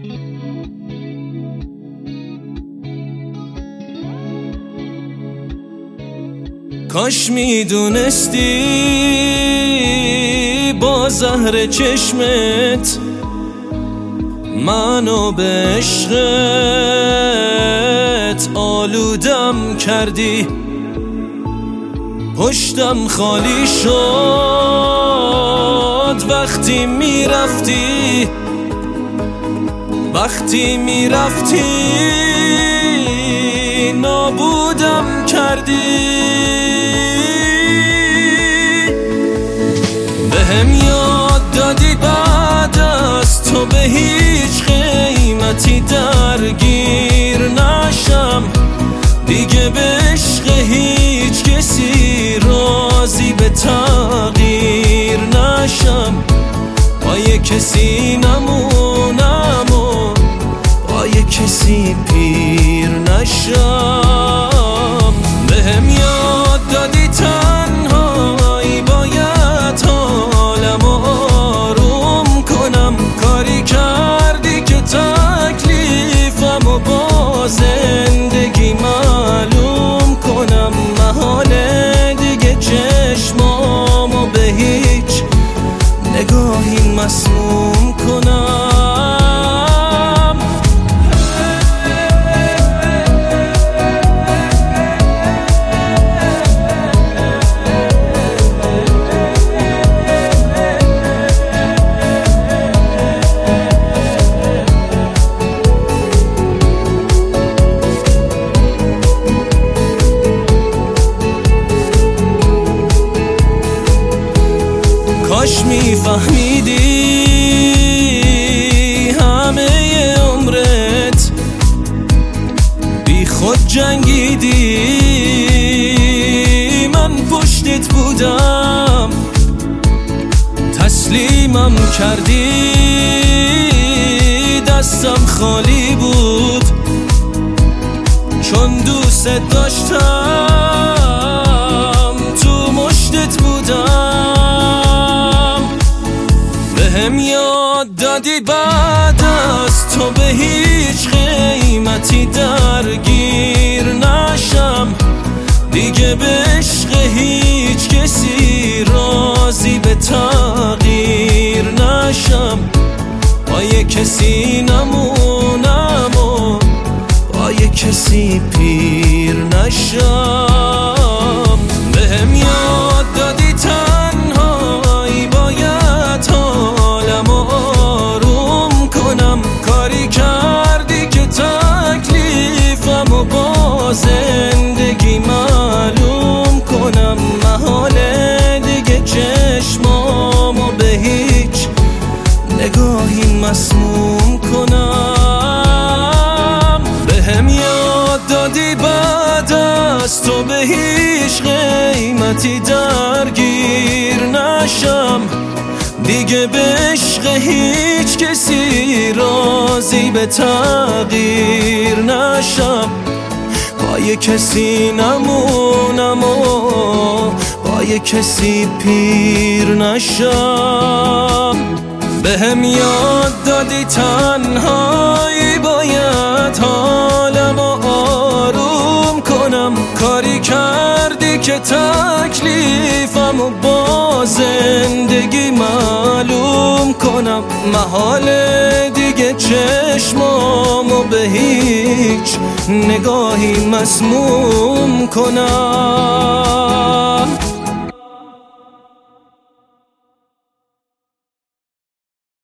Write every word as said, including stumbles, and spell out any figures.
کاش میدونستی با زهر چشمت منو به عشقت آلودم کردی. پشتم خالی شد وقتی میرفتی، وقتی میرفتی نابودم کردی. بهم یاد دادی بعد از تو به هیچ قیمتی درگیر نشم، دیگه به عشق هیچ کسی راضی به تغییر نشم. با یه کسی نمونم و با یه کسی پیر نشم. بهم یاد دادی تنهایی باید حالم آروم کنم، کاری کردی که تکلیفم و با زندگی معلوم کنم. محاله دیگه چشمامو به هیچ نگاهی مسموم کنم. کاش میفهمیدی همه عمرت بی خود جنگیدی، من پشتت بودم تسلیمم کردی. دستم خالی بود چون دوست داشتم، تو مشتت بودم. بهم یاد دادی بعد از تو به هیچ قیمتی درگیر نشم، دیگه به عشق هیچ کسی راضی به تغییر نشم. با یه کسی نمونم و با یه کسی پیر نشم. بهم یاد دادی تنهایی باید حالم آروم کنم، کاری کردی که تکلیفم و با زندگی معلوم کنم. محاله دیگه چشمامو به هیچ نگاهی مسموم کنم. بهم یاد دادی بعد از تو به هیچ قیمتی درگیر نشم، دیگه به عشق هیچ کسی راضی به تغییر نشم. با یه کسی نمونم و با یه کسی پیر نشم. بهم یاد دادی تنهایی باید حالم آروم کنم، کاری کردی که تکلیفم و با زندگی معلوم کنم. محاله دیگه چشمامو به هیچ نگاهی مسموم کنم.